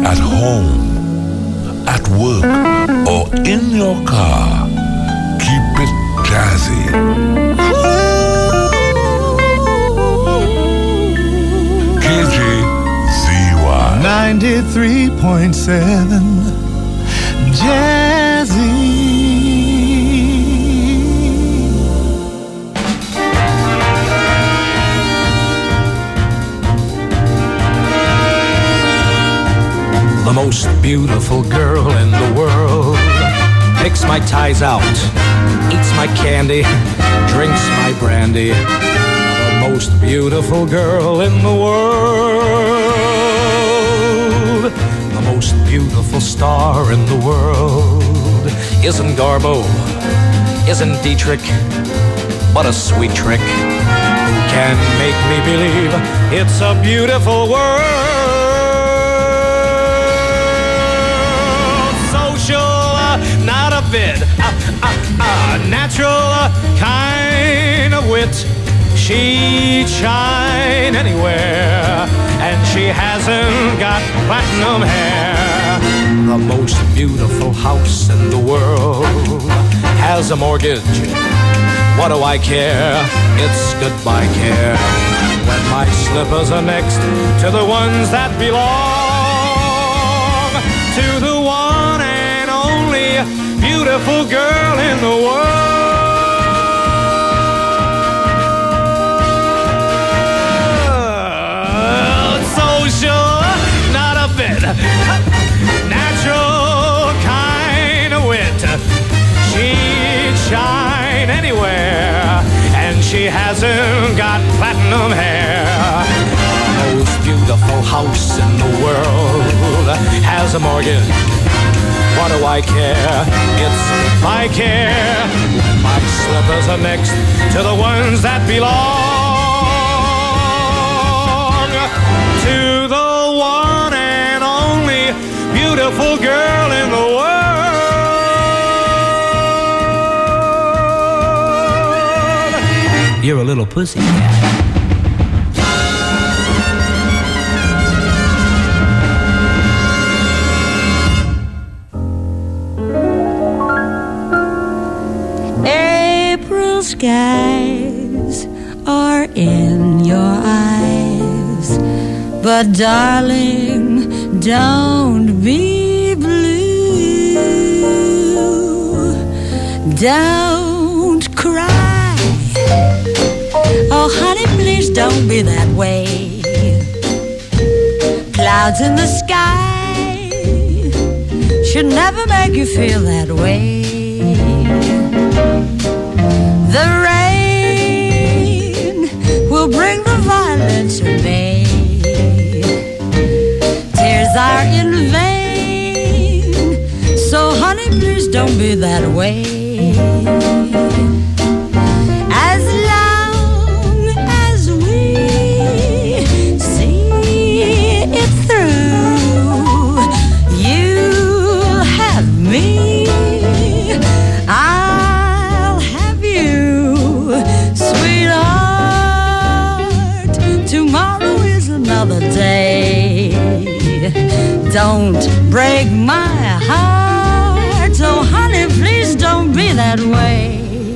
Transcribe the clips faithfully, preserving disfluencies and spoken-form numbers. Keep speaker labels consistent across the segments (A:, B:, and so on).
A: at home, at work, or in your car, keep it jazzy. K J Z Y
B: ninety-three point seven Jazzy.
C: The most beautiful girl in the world picks my ties out, eats my candy, drinks my brandy. The most beautiful girl in the world, the most beautiful star in the world isn't Garbo, isn't Dietrich, but a sweet trick who can make me believe it's a beautiful world. Not a bit, uh, uh, uh, natural uh, kind of wit. She'd shine anywhere, and she hasn't got platinum hair. The most beautiful house in the world has a mortgage. What do I care? It's goodbye care. When my slippers are next to the ones that belong to the one and only beautiful girl in the world. Social, not a bit. Natural kind of wit. She'd shine anywhere, and she hasn't got platinum hair. The most beautiful house in the world has a mortgage. What do I care? It's my care. When my slippers are next to the ones that belong to the one and only beautiful girl in the world. You're a little pussycat.
D: Skies are in your eyes, but darling, don't be blue. Don't cry. Oh, honey, please don't be that way. Clouds in the sky should never make you feel that way. The rain will bring the violets in May. Tears are in vain, so honey, please don't be that way. As long as we see it through, you'll have me. Don't break my heart, so honey, please don't be that way.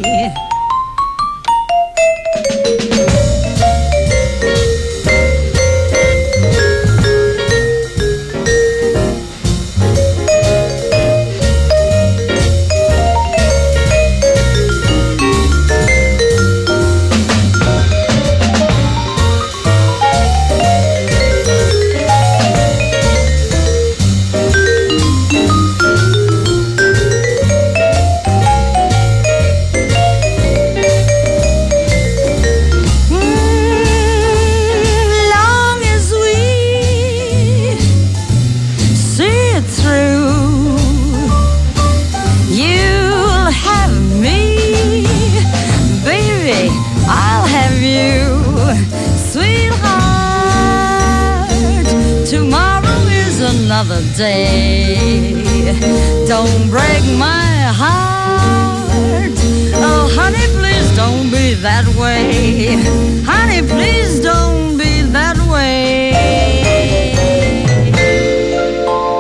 D: Day. Don't break my heart. Oh, honey, please don't be that way. Honey, please don't be that way.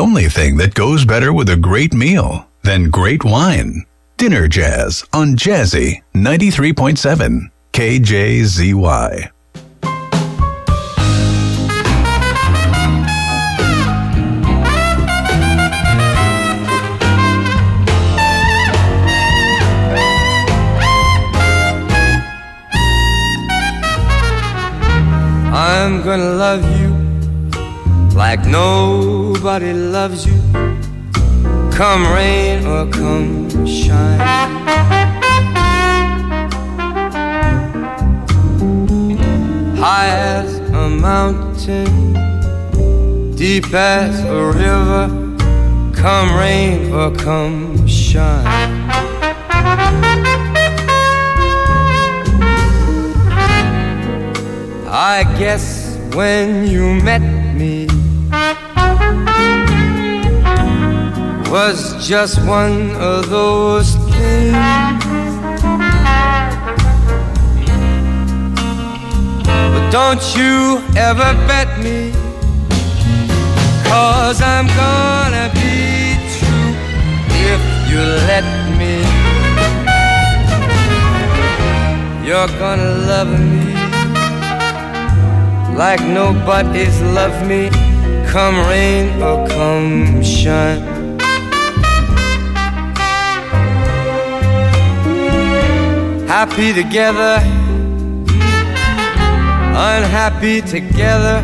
E: only thing that goes better with a great meal than great wine. Dinner Jazz on Jazzy ninety-three point seven K J Z Y.
F: I'm gonna love you like nobody loves you, come rain or come shine. High as a mountain, deep as a river, come rain or come shine. I guess when you met me was just one of those things. But don't you ever bet me, 'cause I'm gonna be true if you let me. You're gonna love me like nobody's loved me, come rain or come shine. Happy together, unhappy together,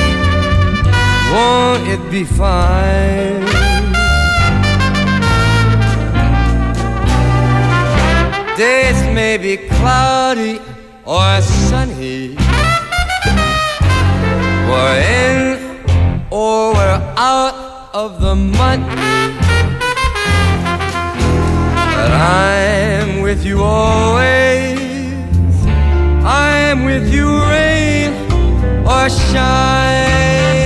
F: won't it be fine? Days may be cloudy or sunny, we're in or we're out of the money, but I'm with you always. I'm with you rain or shine.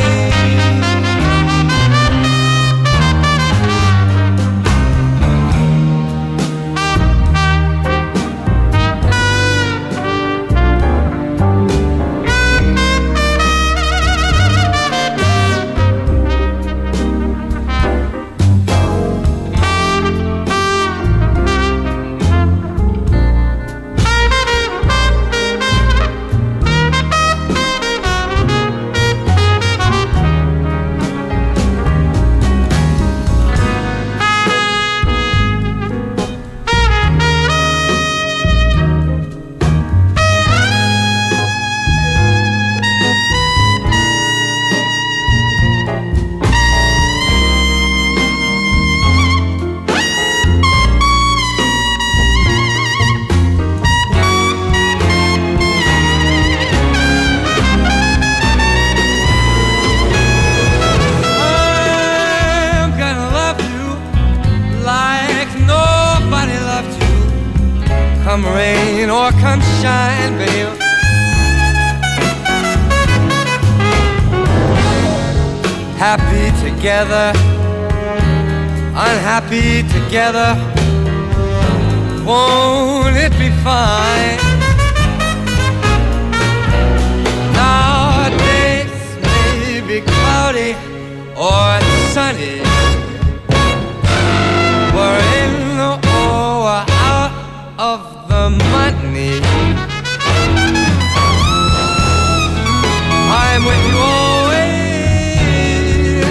F: Come rain or come shine, babe. Happy together, unhappy together, won't it be fine? Now days may be cloudy or sunny, we're in or out of the money. I'm with you always,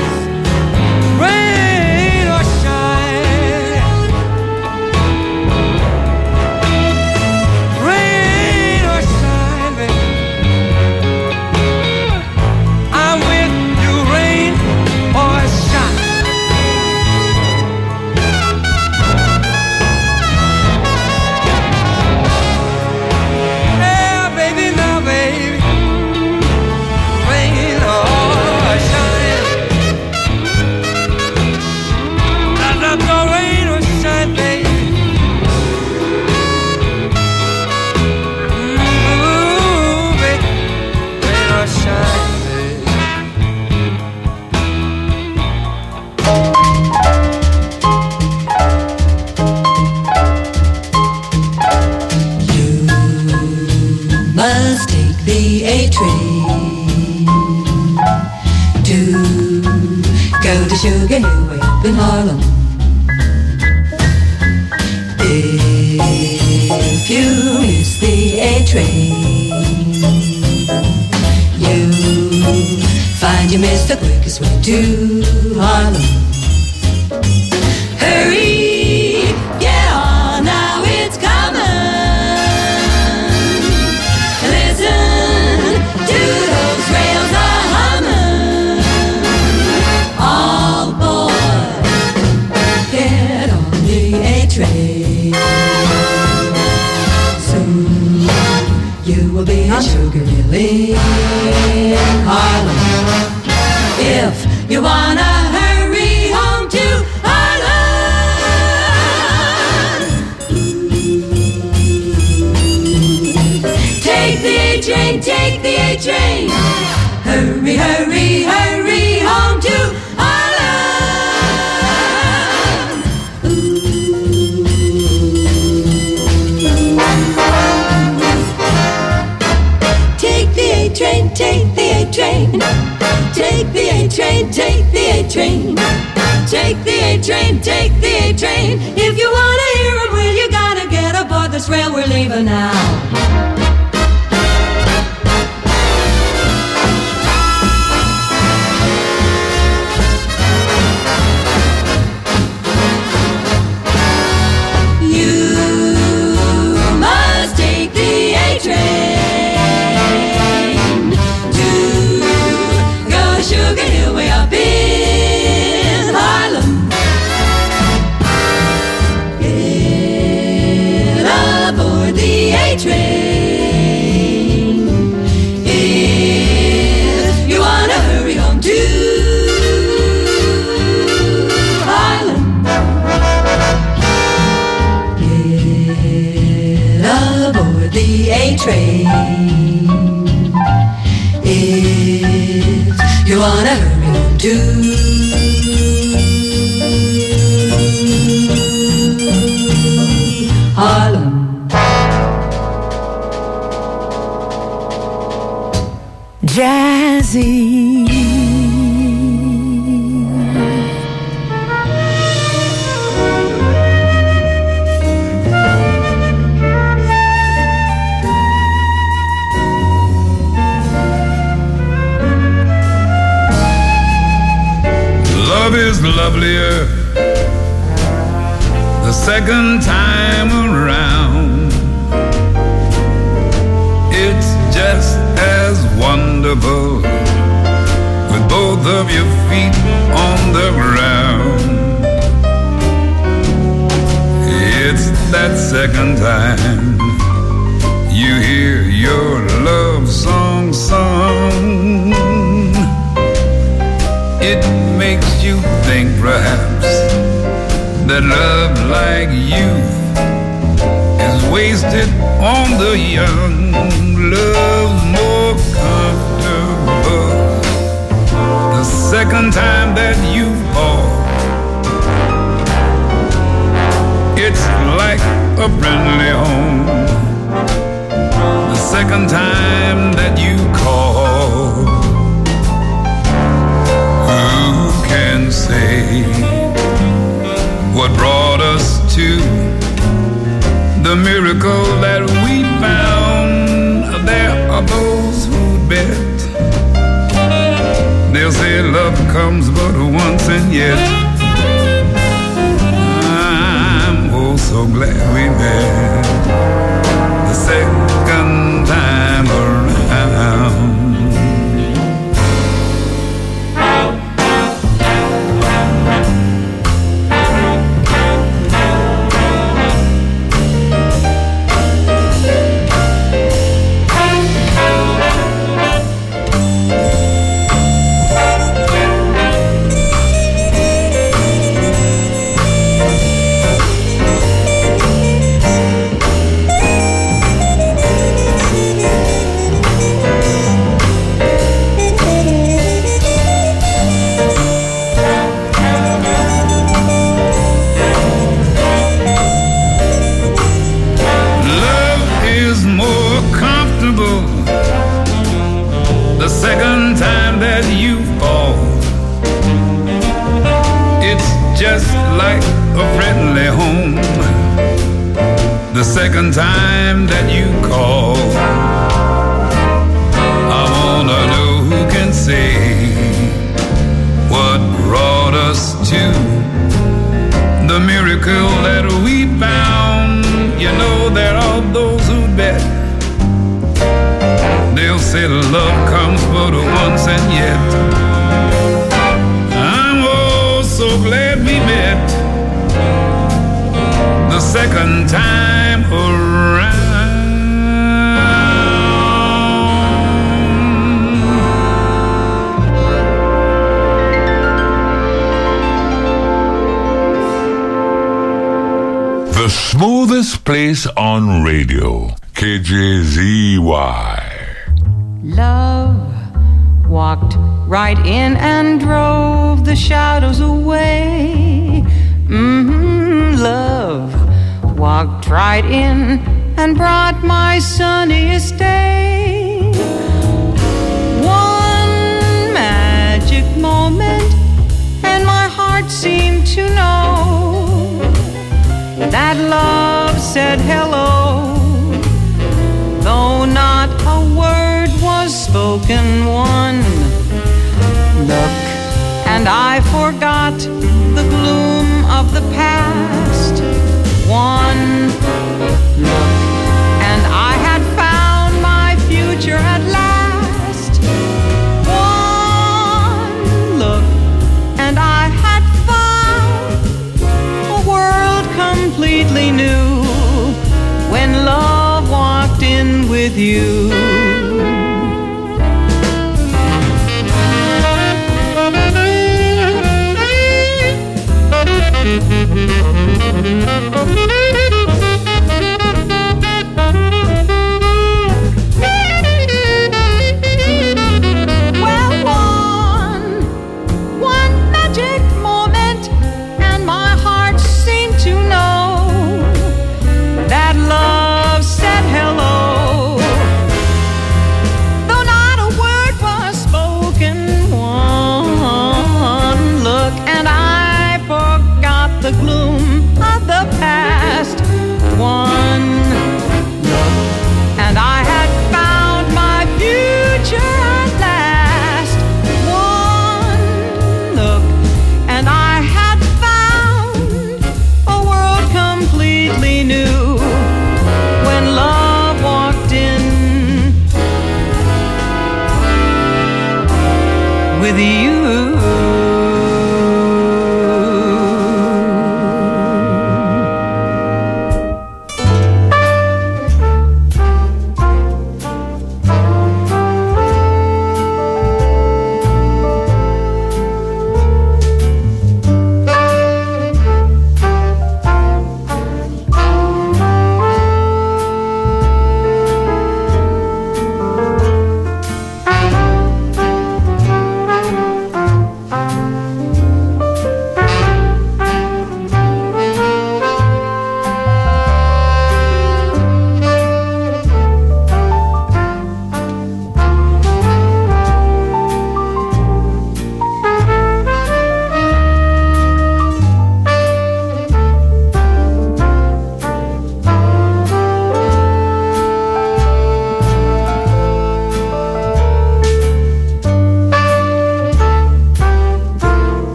F: rain or shine, rain or shine, baby. I'm with you, rain or shine.
G: A train to go to Sugar Hill way up in Harlem. If you miss the A train, you find you missed the quickest way to Harlem. Hurry, get on now, it's coming. Listen to those rails a-humming. All aboard, get on the A train. Soon you will be on Sugar Hill in Harlem. If you wanna hurry home to Harlem, take the A train, take the A train. Hurry, hurry, hurry home to Harlem. Take the A train, take the A train. Take the A train, take the A train. Take the A train, take the A train. If you wanna hear 'em, well, you gotta get aboard this rail, we're leaving now. You must take the A train to go to Sugar Hill way up in Harlem. Get aboard the A train if you wanna hurry home to Harlem. Get aboard the A train if you wanna hurry home to Harlem. Jazzy.
H: Love is lovelier the second time around. It's just as wonderful with both of your feet on the ground. It's that second time you hear your love song sung. It makes you think perhaps that love like youth is wasted on the young. Love's more comfortable the second time that you fall. It's like a friendly home the second time that you call. Who can say what brought us to the miracle that we found? There are those who bet they'll say love comes but once, and yet I'm oh so glad we met the second time around. like a friendly home. The second time that you call, I wanna know who can say what brought us to the miracle that we found. You know there are those who bet they'll say love comes but once, and yet I'm oh so glad we met the second time around.
A: The smoothest place on radio, K J Z Y.
D: Love walked right in and drove the shadows away. Mm-hmm, love walked right in and brought my sunniest day. One magic moment and my heart seemed to know that love said hello, though not a word was spoken. One look and I forgot the gloom of the past. One look and I had found my future at last. One look and I had found a world completely new when love walked in with you. Well, one, one magic moment, and my heart seemed to know that love said hello, though not a word was spoken. One look and I forgot the gloom of the past. One look and I had found my future at last. One look and I had found a world completely new when love walked in with you.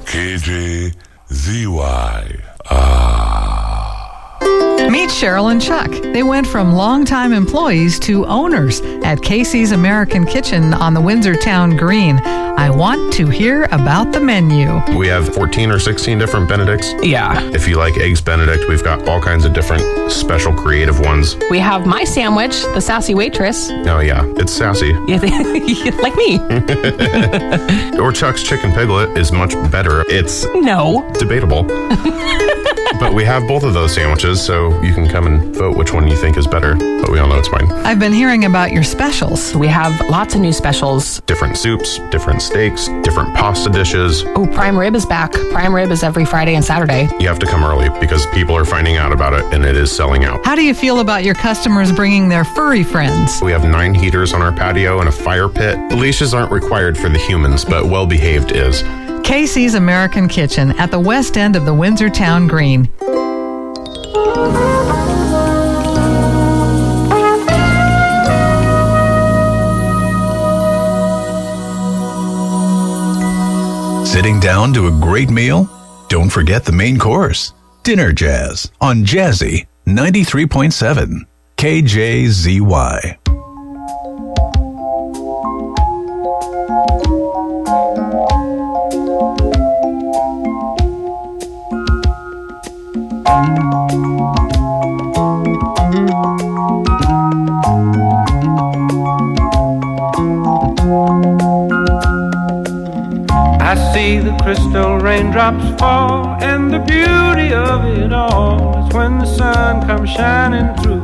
A: K J Z Y. Ah.
I: Meet Cheryl and Chuck. They went from longtime employees to owners at Casey's American Kitchen on the Windsor Town Green. I want to hear about the menu.
J: We have fourteen or sixteen different Benedicts.
K: Yeah.
J: If you like Eggs Benedict, we've got all kinds of different special creative ones.
K: We have my sandwich, the Sassy Waitress.
J: Oh, yeah. It's sassy.
K: Yeah, like me.
J: Or Chuck's Chicken Piglet is much better. It's
K: no
J: debatable. But we have both of those sandwiches, so you can come and vote which one you think is better. But we all know it's mine.
I: I've been hearing about your specials.
K: We have lots of new specials.
J: Different soups, different steaks, different pasta dishes.
K: Oh, prime rib is back. Prime rib is every Friday and Saturday.
J: You have to come early because people are finding out about it and it is selling out.
I: How do you feel about your customers bringing their furry friends?
J: We have nine heaters on our patio and a fire pit. The leashes aren't required for the humans, but well-behaved is.
I: Casey's American Kitchen at the west end of the Windsor Town Green.
E: Sitting down to a great meal? Don't forget the main course. Dinner Jazz on Jazzy ninety-three point seven K J Z Y.
F: I see the crystal raindrops fall, and the beauty of it all is when the sun comes shining through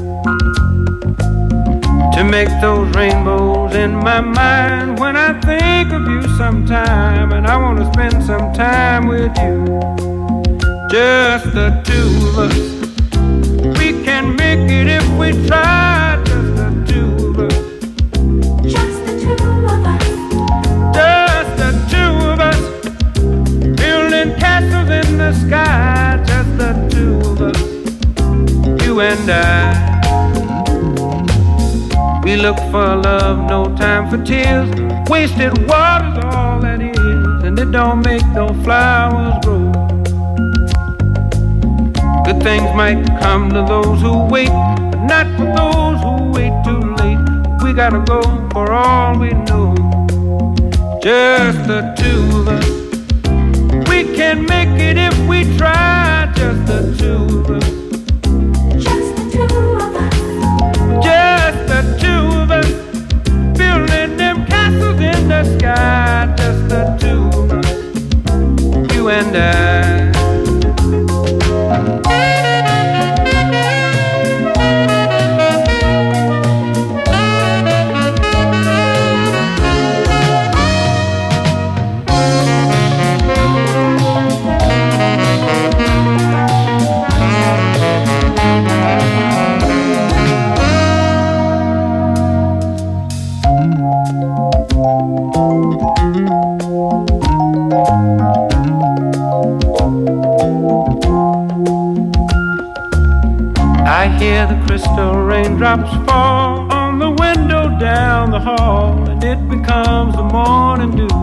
F: to make those rainbows in my mind. When I think of you sometime, and I want to spend some time with you, just the two of us. We can make it if we try, just the two of us. Just the two of us. Just the two of us. Building castles in the sky, just the two of us. You and I. We look for love, no time for tears. Wasted water's all that is, and it don't make no flowers grow. Good things might come to those who wait, but not for those who wait too late. We gotta go for all we know. Just the two of us. We can make it if we try. Just the two of us. Just the two of us. Just the two of us. Building them castles in the sky. Just the two of us. You and I. I hear the crystal raindrops fall on the window down the hall, and it becomes the morning dew.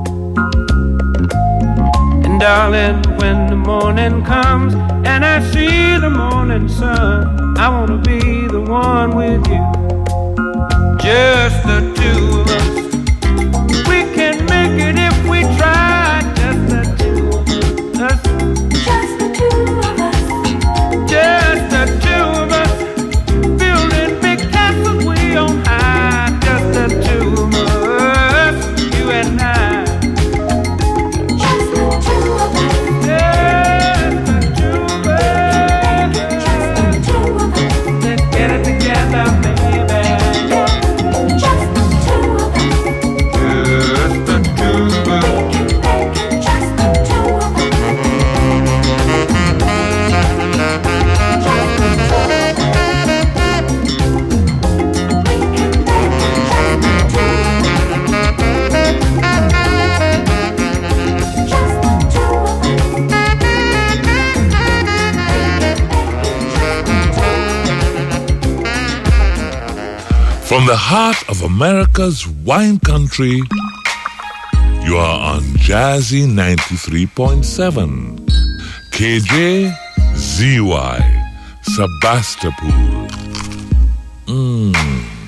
F: And darling, when the morning comes and I see the morning sun, I wanna be the one with you. Just the two of us. We can make it if we try. Just the two of us. Just the two of us. Just the two of us. Building big castles way on high. Just the two of us. You and I. Just the two of us. Just the two of us. Just the two of us. Let's get it together, baby. Just the two of us. Just the two of us. Just the two of us.
A: From the heart of America's wine country, You are on Jazzy ninety-three point seven. K J Z Y, Sebastopol. Mmm.